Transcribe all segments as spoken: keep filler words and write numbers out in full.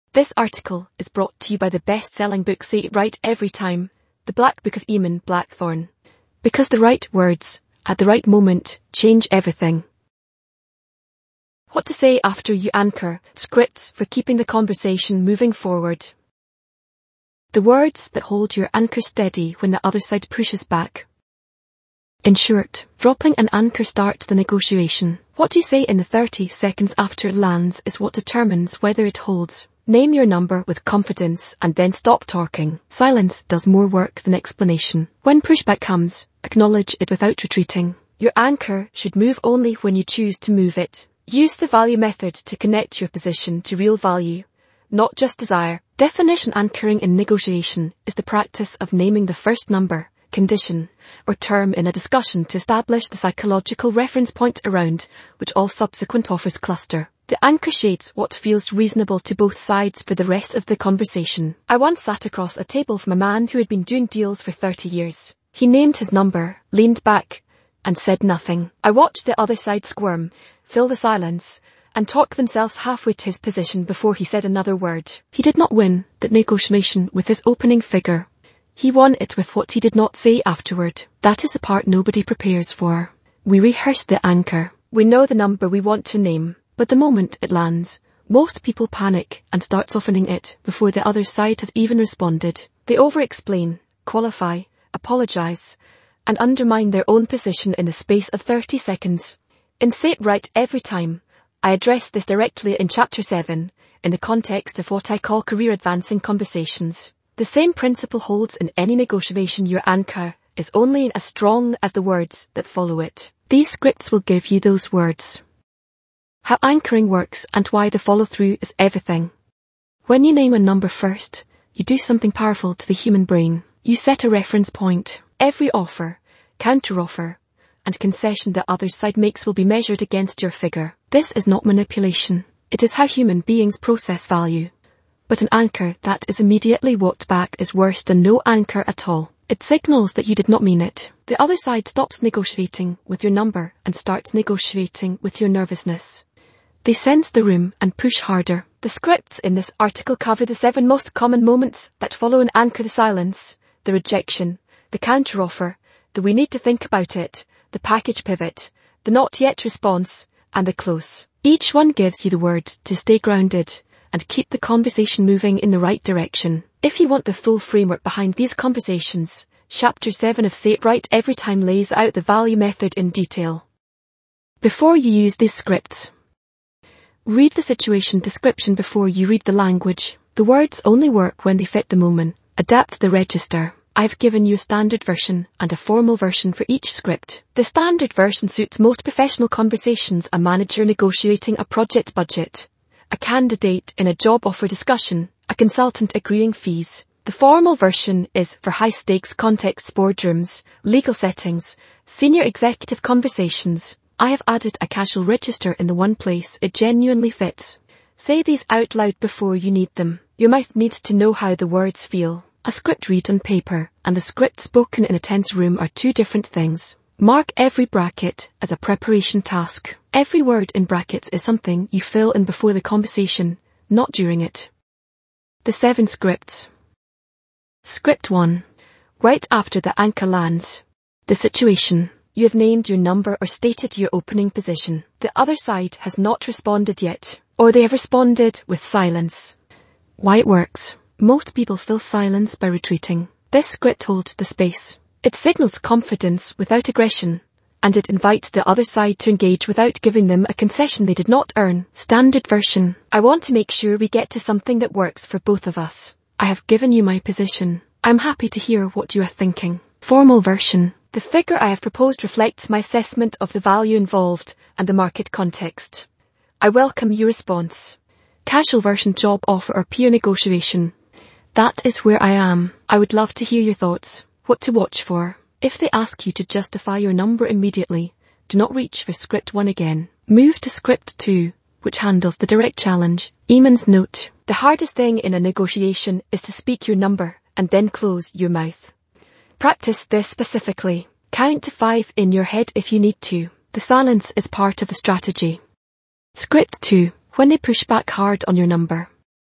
This article is brought to you by the best-selling book Say It Right Every Time, The Black Book of Eamon Blackthorne. Because the right words, at the right moment, change everything. What to say after you anchor, scripts for keeping the conversation moving forward. The words that hold your anchor steady when the other side pushes back. In short, dropping an anchor starts the negotiation. What you say in the thirty seconds after it lands is what determines whether it holds. Name your number with confidence and then stop talking. Silence does more work than explanation. When pushback comes, acknowledge it without retreating. Your anchor should move only when you choose to move it. Use the value method to connect your position to real value, not just desire. Definition anchoring in negotiation is the practice of naming the first number, condition, or term in a discussion to establish the psychological reference point around which all subsequent offers cluster. The anchor shades what feels reasonable to both sides for the rest of the conversation. I once sat across a table from a man who had been doing deals for thirty years. He named his number, leaned back, and said nothing. I watched the other side squirm, fill the silence, and talk themselves halfway to his position before he said another word. He did not win that negotiation with his opening figure. He won it with what he did not say afterward. That is the part nobody prepares for. We rehearse the anchor. We know the number we want to name. But the moment it lands, most people panic and start softening it before the other side has even responded. They over-explain, qualify, apologize, and undermine their own position in the space of thirty seconds. In Say It Right Every Time, I address this directly in Chapter seven, in the context of what I call career-advancing conversations. The same principle holds in any negotiation. Your anchor is only as strong as the words that follow it. These scripts will give you those words. How anchoring works and why the follow-through is everything. When you name a number first, you do something powerful to the human brain. You set a reference point. Every offer, counter-offer, and concession the other side makes will be measured against your figure. This is not manipulation. It is how human beings process value. But an anchor that is immediately walked back is worse than no anchor at all. It signals that you did not mean it. The other side stops negotiating with your number and starts negotiating with your nervousness. They sense the room and push harder. The scripts in this article cover the seven most common moments that follow an anchor: the silence, the rejection, the counteroffer, the we need to think about it, the package pivot, the not yet response, and the close. Each one gives you the words to stay grounded and keep the conversation moving in the right direction. If you want the full framework behind these conversations, Chapter seven of Say It Right Every Time lays out the value method in detail. Before you use these scripts, read the situation description before you read the language. The words only work when they fit the moment. Adapt the register. I've given you a standard version and a formal version for each script. The standard version suits most professional conversations: a manager negotiating a project budget, a candidate in a job offer discussion, a consultant agreeing fees. The formal version is for high-stakes contexts: boardrooms, legal settings, senior executive conversations. I have added a casual register in the one place it genuinely fits. Say these out loud before you need them. Your mouth needs to know how the words feel. A script read on paper and the script spoken in a tense room are two different things. Mark every bracket as a preparation task. Every word in brackets is something you fill in before the conversation, not during it. The seven scripts. Script one. Right after the anchor lands. The situation. You have named your number or stated your opening position. The other side has not responded yet, or they have responded with silence. Why it works. Most people fill silence by retreating. This script holds the space. It signals confidence without aggression, and it invites the other side to engage without giving them a concession they did not earn. Standard version. I want to make sure we get to something that works for both of us. I have given you my position. I'm happy to hear what you are thinking. Formal version. The figure I have proposed reflects my assessment of the value involved and the market context. I welcome your response. Casual version: job offer or peer negotiation. That is where I am. I would love to hear your thoughts. What to watch for. If they ask you to justify your number immediately, do not reach for script one again. Move to script two, which handles the direct challenge. Eamon's note. The hardest thing in a negotiation is to speak your number and then close your mouth. Practice this specifically. Count to five in your head if you need to. The silence is part of the strategy. Script two. When they push back hard on your number.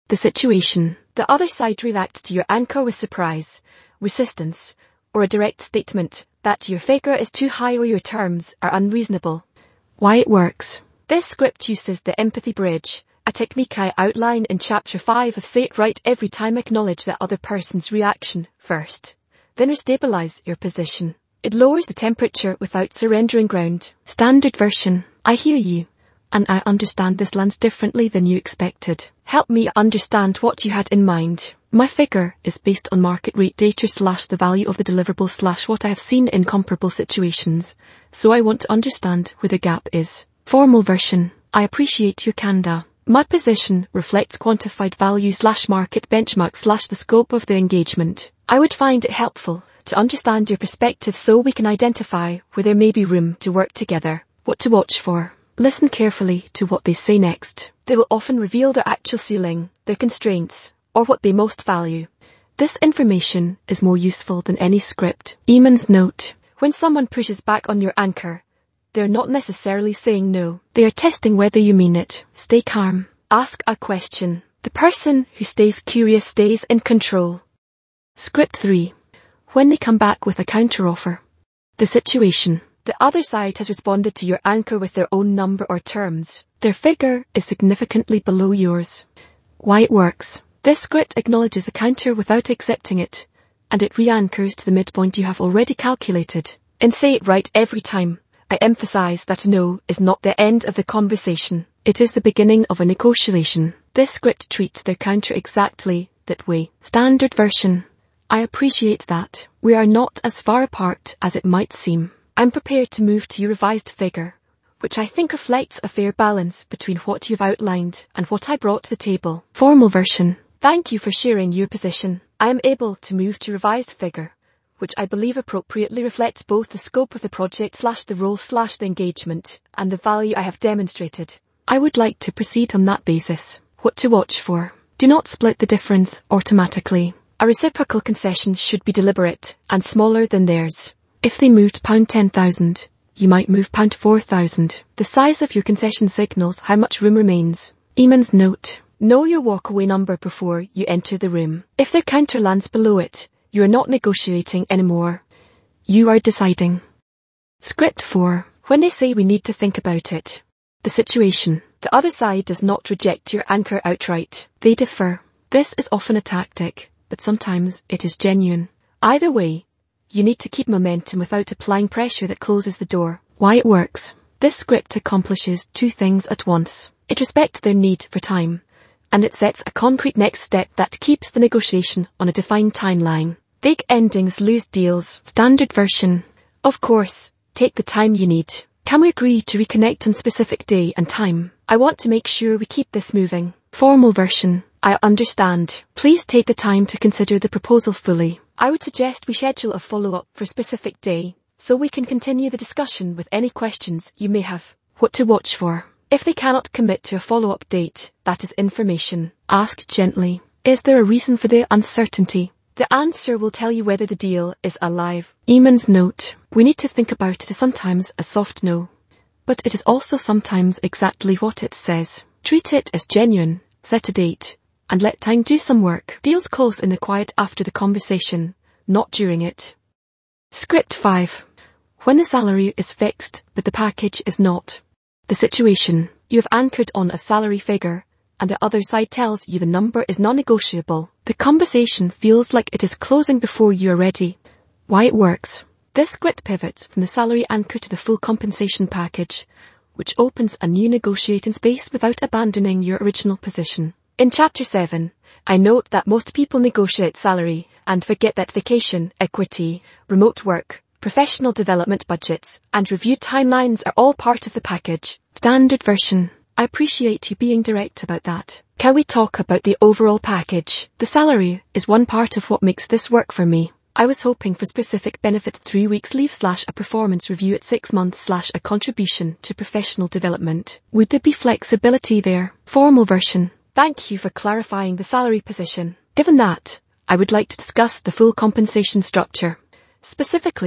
The situation. The other side reacts to your anchor with surprise, resistance, or a direct statement that your figure is too high or your terms are unreasonable. Why it works. This script uses the empathy bridge, a technique I outline in chapter five of Say It Right Every Time. Acknowledge the other person's reaction first, then restabilize your position. It lowers the temperature without surrendering ground. Standard version. I hear you, and I understand this lands differently than you expected. Help me understand what you had in mind. My figure is based on market rate data slash the value of the deliverable slash what I have seen in comparable situations, so I want to understand where the gap is. Formal version. I appreciate your candor. My position reflects quantified value slash market benchmark slash the scope of the engagement. I would find it helpful to understand your perspective so we can identify where there may be room to work together. What to watch for. Listen carefully to what they say next. They will often reveal their actual ceiling, their constraints, or what they most value. This information is more useful than any script. Eamon's note. When someone pushes back on your anchor, they're not necessarily saying no. They are testing whether you mean it. Stay calm. Ask a question. The person who stays curious stays in control. Script three. When they come back with a counteroffer. The situation. The other side has responded to your anchor with their own number or terms. Their figure is significantly below yours. Why it works. This script acknowledges the counter without accepting it, and it re-anchors to the midpoint you have already calculated. And Say It Right Every Time. I emphasize that a no is not the end of the conversation. It is the beginning of a negotiation. This script treats their counter exactly that way. Standard version. I appreciate that. We are not as far apart as it might seem. I'm prepared to move to your revised figure, which I think reflects a fair balance between what you've outlined and what I brought to the table. Formal version. Thank you for sharing your position. I am able to move to revised figure, which I believe appropriately reflects both the scope of the project slash the role slash the engagement and the value I have demonstrated. I would like to proceed on that basis. What to watch for. Do not split the difference automatically. A reciprocal concession should be deliberate and smaller than theirs. If they moved pound ten thousand, you might move pound four thousand. The size of your concession signals how much room remains. Eamon's note. Know your walkaway number before you enter the room. If their counter lands below it, you are not negotiating anymore. You are deciding. Script four. When they say we need to think about it. The situation. The other side does not reject your anchor outright. They differ. This is often a tactic, but sometimes it is genuine. Either way, you need to keep momentum without applying pressure that closes the door. Why it works. This script accomplishes two things at once. It respects their need for time, and it sets a concrete next step that keeps the negotiation on a defined timeline. Vague endings lose deals. Standard version. Of course, take the time you need. Can we agree to reconnect on specific day and time? I want to make sure we keep this moving. Formal version. I understand. Please take the time to consider the proposal fully. I would suggest we schedule a follow-up for a specific day, so we can continue the discussion with any questions you may have. What to watch for. If they cannot commit to a follow-up date, that is information. Ask gently. Is there a reason for the uncertainty? The answer will tell you whether the deal is alive. Eamon's note. We need to think about it as sometimes a soft no, but it is also sometimes exactly what it says. Treat it as genuine, set a date, and let time do some work. Deals close in the quiet after the conversation, not during it. Script five. When the salary is fixed, but the package is not. The situation. You have anchored on a salary figure, and the other side tells you the number is non-negotiable. The conversation feels like it is closing before you are ready. Why it works. This script pivots from the salary anchor to the full compensation package, which opens a new negotiating space without abandoning your original position. In chapter seven, I note that most people negotiate salary and forget that vacation, equity, remote work, professional development budgets, and review timelines are all part of the package. Standard version. I appreciate you being direct about that. Can we talk about the overall package? The salary is one part of what makes this work for me. I was hoping for specific benefits, three weeks leave slash a performance review at six months slash a contribution to professional development. Would there be flexibility there? Formal version. Thank you for clarifying the salary position. Given that, I would like to discuss the full compensation structure. Specifically,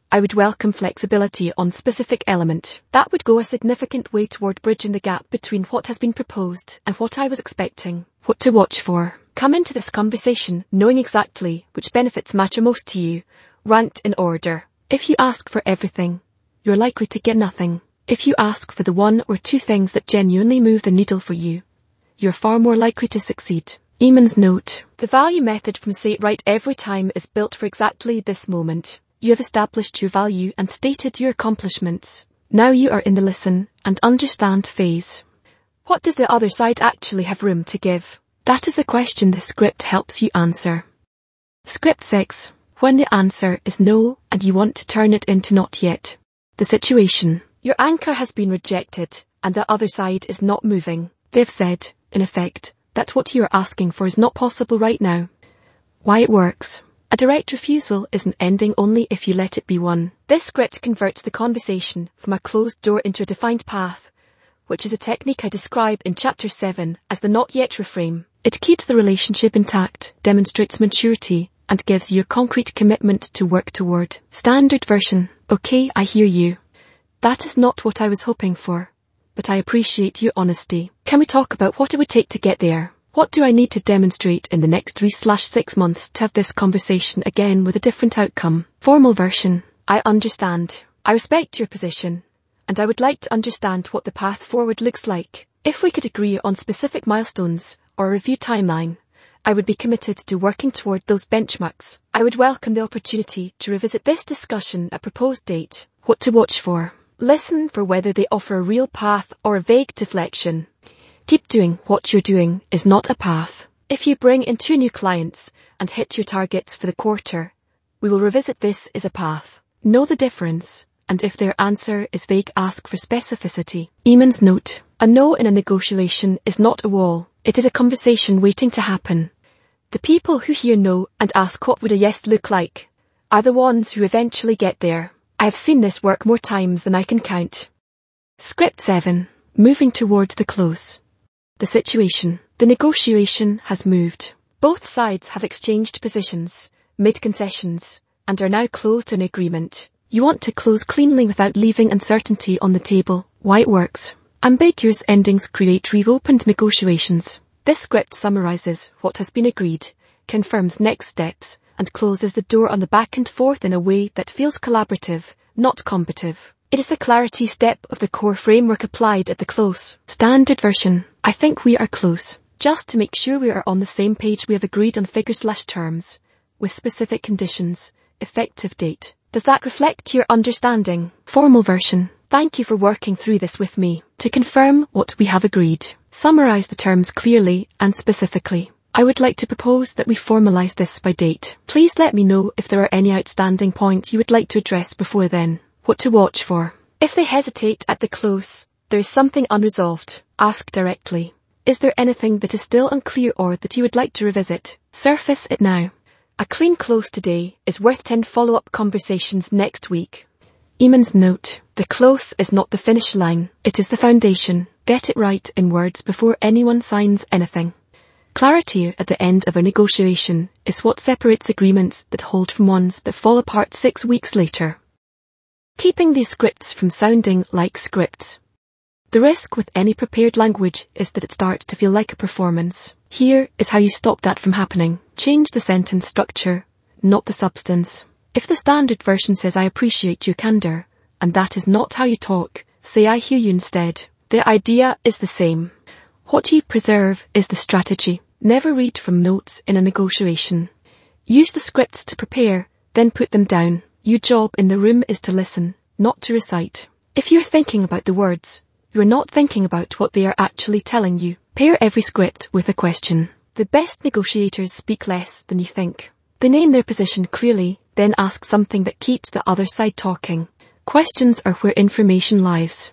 I would welcome flexibility on specific element. That would go a significant way toward bridging the gap between what has been proposed and what I was expecting. What to watch for. Come into this conversation knowing exactly which benefits matter most to you. Rank in order. If you ask for everything, you're likely to get nothing. If you ask for the one or two things that genuinely move the needle for you, you're far more likely to succeed. Eamon's note. The value method from Say It Right Every Time is built for exactly this moment. You have established your value and stated your accomplishments. Now you are in the listen and understand phase. What does the other side actually have room to give? That is the question the script helps you answer. Script six. When the answer is no and you want to turn it into not yet. The situation. Your anchor has been rejected and the other side is not moving. They've said, in effect, that what you are asking for is not possible right now. Why it works. A direct refusal is an ending only if you let it be one. This script converts the conversation from a closed door into a defined path, which is a technique I describe in chapter seven as the not yet reframe. It keeps the relationship intact, demonstrates maturity, and gives you a concrete commitment to work toward. Standard version. Okay, I hear you. That is not what I was hoping for, but I appreciate your honesty. Can we talk about what it would take to get there? What do I need to demonstrate in the next three slash six months to have this conversation again with a different outcome? Formal version. I understand. I respect your position, and I would like to understand what the path forward looks like. If we could agree on specific milestones or a review timeline, I would be committed to working toward those benchmarks. I would welcome the opportunity to revisit this discussion at proposed date. What to watch for. Listen for whether they offer a real path or a vague deflection. Keep doing what you're doing is not a path. If you bring in two new clients and hit your targets for the quarter, we will revisit this as a path. Know the difference, and if their answer is vague, ask for specificity. Eamon's note. A no in a negotiation is not a wall. It is a conversation waiting to happen. The people who hear no and ask what would a yes look like are the ones who eventually get there. I have seen this work more times than I can count. Script seven. Moving towards the close. The situation. The negotiation has moved. Both sides have exchanged positions, made concessions, and are now close to an agreement. You want to close cleanly without leaving uncertainty on the table. Why it works. Ambiguous endings create reopened negotiations. This script summarizes what has been agreed, confirms next steps, and closes the door on the back and forth in a way that feels collaborative, not combative. It is the clarity step of the core framework applied at the close. Standard version. I think we are close. Just to make sure we are on the same page, we have agreed on figure slash terms, with specific conditions, effective date. Does that reflect your understanding? Formal version. Thank you for working through this with me. To confirm what we have agreed, summarize the terms clearly and specifically. I would like to propose that we formalize this by date. Please let me know if there are any outstanding points you would like to address before then. What to watch for. If they hesitate at the close, there is something unresolved. Ask directly. Is there anything that is still unclear or that you would like to revisit? Surface it now. A clean close today is worth ten follow-up conversations next week. Eamon's note. The close is not the finish line. It is the foundation. Get it right in words before anyone signs anything. Clarity at the end of a negotiation is what separates agreements that hold from ones that fall apart six weeks later. Keeping these scripts from sounding like scripts. The risk with any prepared language is that it starts to feel like a performance. Here is how you stop that from happening. Change the sentence structure, not the substance. If the standard version says I appreciate your candor, and that is not how you talk, say I hear you instead. The idea is the same. What you preserve is the strategy. Never read from notes in a negotiation. Use the scripts to prepare, then put them down. Your job in the room is to listen, not to recite. If you're thinking about the words, you're not thinking about what they are actually telling you. Pair every script with a question. The best negotiators speak less than you think. They name their position clearly, then ask something that keeps the other side talking. Questions are where information lies.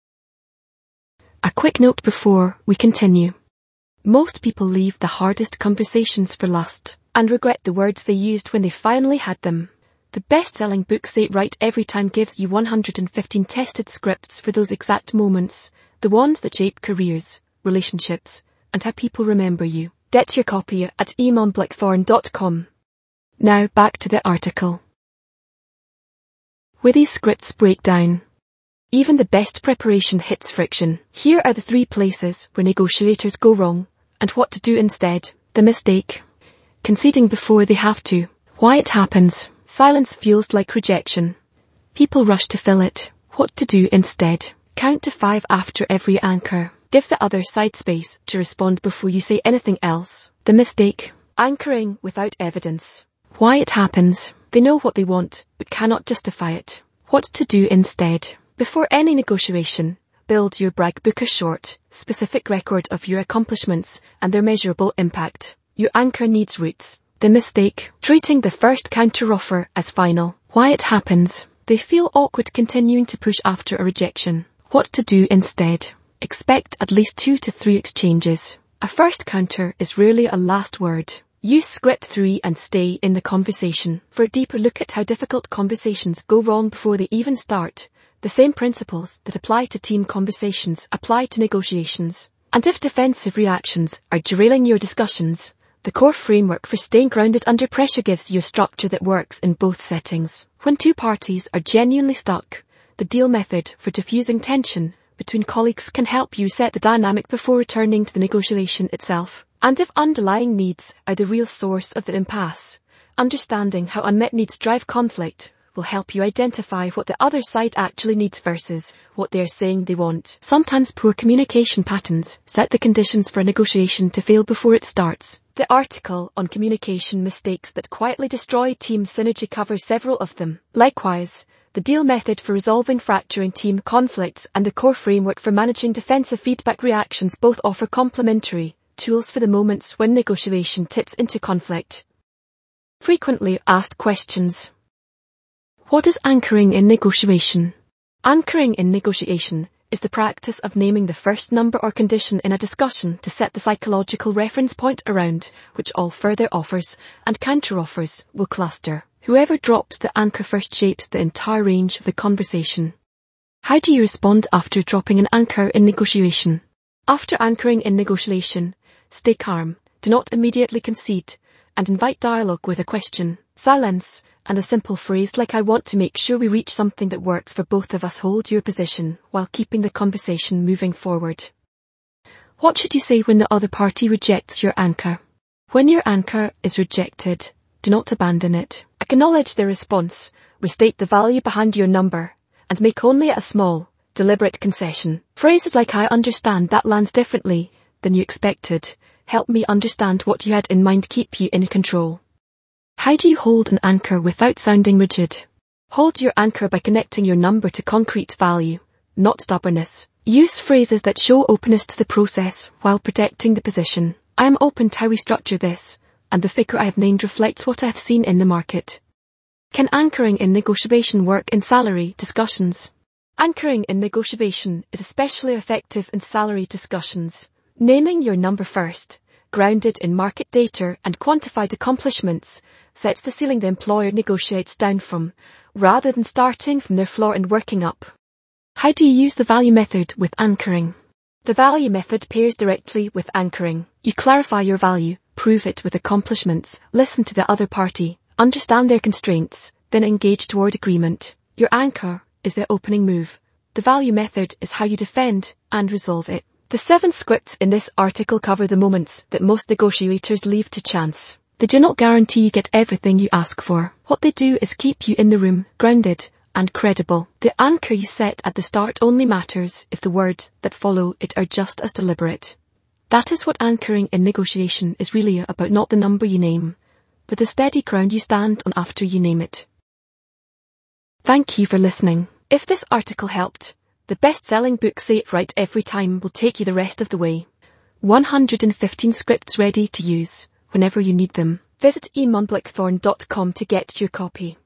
A quick note before we continue. Most people leave the hardest conversations for last and regret the words they used when they finally had them. The best-selling book Say It Right Every Time gives you one hundred fifteen tested scripts for those exact moments, the ones that shape careers, relationships, and how people remember you. Get your copy at eamon blackthorne dot com. Now back to the article. where these scripts break down. Even the best preparation hits friction. Here are the three places where negotiators go wrong, and what to do instead. The mistake. Conceding before they have to. Why it happens. Silence feels like rejection. People rush to fill it. What to do instead. Count to five after every anchor. Give the other side space to respond before you say anything else. The mistake. Anchoring without evidence. Why it happens. They know what they want, but cannot justify it. What to do instead. Before any negotiation, build your brag book a short, specific record of your accomplishments and their measurable impact. Your anchor needs roots. The mistake. Treating the first counteroffer as final. Why it happens. They feel awkward continuing to push after a rejection. What to do instead. Expect at least two to three exchanges. A first counter is rarely a last word. Use script three and stay in the conversation. For a deeper look at how difficult conversations go wrong before they even start, the same principles that apply to team conversations apply to negotiations. And if defensive reactions are derailing your discussions, the core framework for staying grounded under pressure gives you a structure that works in both settings. When two parties are genuinely stuck, the deal method for diffusing tension between colleagues can help you set the dynamic before returning to the negotiation itself. And if underlying needs are the real source of the impasse, understanding how unmet needs drive conflict will help you identify what the other side actually needs versus what they're saying they want. Sometimes poor communication patterns set the conditions for a negotiation to fail before it starts. The article on communication mistakes that quietly destroy team synergy covers several of them. Likewise, the deal method for resolving fracturing team conflicts and the core framework for managing defensive feedback reactions both offer complementary tools for the moments when negotiation tips into conflict. Frequently asked questions. What is anchoring in negotiation? Anchoring in negotiation is the practice of naming the first number or condition in a discussion to set the psychological reference point around which all further offers and counteroffers will cluster. Whoever drops the anchor first shapes the entire range of the conversation. How do you respond after dropping an anchor in negotiation? After anchoring in negotiation, stay calm, do not immediately concede, and invite dialogue with a question, silence, and a simple phrase like "I want to make sure we reach something that works for both of us." Hold your position while keeping the conversation moving forward. What should you say when the other party rejects your anchor? When your anchor is rejected, do not abandon it. Acknowledge their response, restate the value behind your number, and make only a small, deliberate concession. Phrases like "I understand that lands differently than you expected. Help me understand what you had in mind" keep you in control. How do you hold an anchor without sounding rigid? Hold your anchor by connecting your number to concrete value, not stubbornness. Use phrases that show openness to the process while protecting the position. I am open to how we structure this, and the figure I have named reflects what I have seen in the market. Can anchoring in negotiation work in salary discussions? Anchoring in negotiation is especially effective in salary discussions. Naming your number first, grounded in market data and quantified accomplishments, sets the ceiling the employer negotiates down from, rather than starting from their floor and working up. How do you use the value method with anchoring? The value method pairs directly with anchoring. You clarify your value, prove it with accomplishments, listen to the other party, understand their constraints, then engage toward agreement. Your anchor is the opening move. The value method is how you defend and resolve it. The seven scripts in this article cover the moments that most negotiators leave to chance. They do not guarantee you get everything you ask for. What they do is keep you in the room, grounded and credible. The anchor you set at the start only matters if the words that follow it are just as deliberate. That is what anchoring in negotiation is really about, not the number you name, but the steady ground you stand on after you name it. Thank you for listening. If this article helped, the best-selling book Say It Right Every Time will take you the rest of the way. one hundred fifteen scripts ready to use whenever you need them. Visit e monblackthorn dot com to get your copy.